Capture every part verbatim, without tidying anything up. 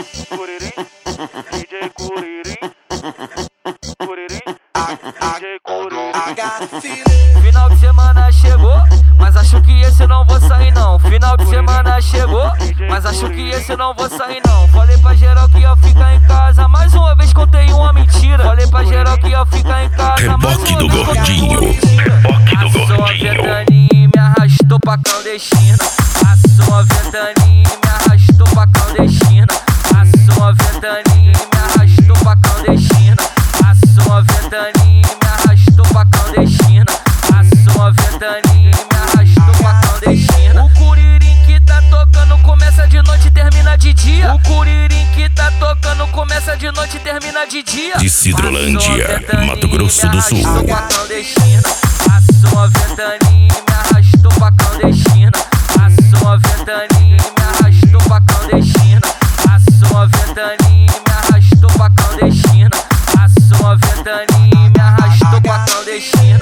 Curirim, D J Curirim, Curirim, D J Curirim. Final de semana chegou, mas acho que esse não vou sair não. Final de semana chegou, mas acho que esse não vou sair não. Falei pra geral que ia ficar em casa, mais uma vez contei uma mentira. Falei pra geral que ia ficar em casa, mais Reboque uma do vez gordinho, reboque do Passou a gordinho. ventania e me arrastou pra clandestina. Passou a ventania e me arrastou pra clandestina. Passou a ventania e me arrastou pra clandestina. Passou a ventania e me arrastou pra clandestina. Passou a ventania e me arrastou pra clandestina. O curirim que tá tocando começa de noite e termina de dia. O curirim que tá tocando começa de noite e termina de dia. De Cidrolândia, Mato Grosso do Sul. Passou a clandestina. Passou a ventania e me arrastou pra clandestina. Passou a ventania e me arrastou pra clandestina. Passou a ventania e me arrastou pra clandestina. Passou a ventania e me arrastou pra clandestina.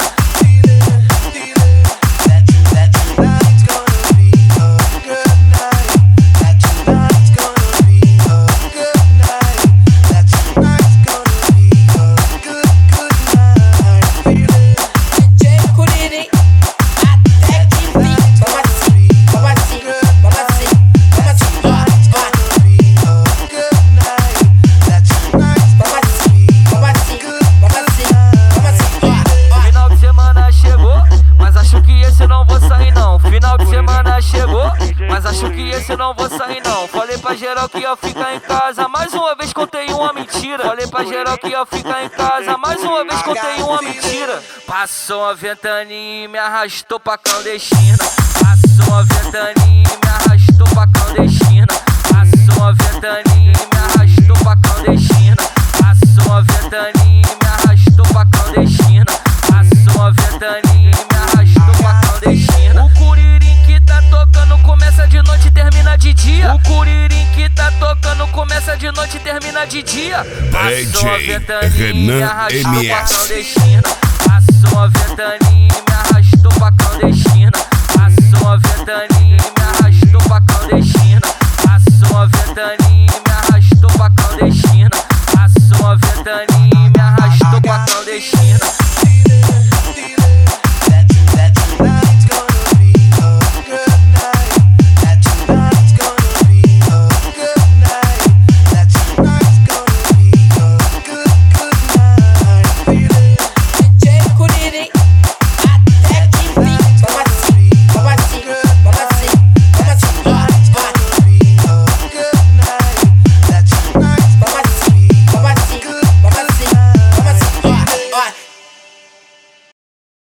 Final de semana chegou, mas acho que esse não vou sair não. Falei pra geral que ia ficar em casa, mais uma vez contei uma mentira. Falei pra geral que ia ficar em casa, mais uma vez contei uma mentira. Passou a ventania e me arrastou pra clandestina. Passou a ventania e me arrastou pra clandestina. Passou a ventania e me arrastou pra clandestina. Passou a ventania e me arrastou pra clandestina. Passou a ventania e me arrastou pra clandestina. O curirim que tá tocando começa de noite e termina de dia. O curirim que tá tocando começa de noite e termina de dia. Passou a ventania e me arrastou pra clandestina. Passou a ventania e me arrastou pra clandestina. Passou a ventania e me arrastou pra clandestina. Passou a ventania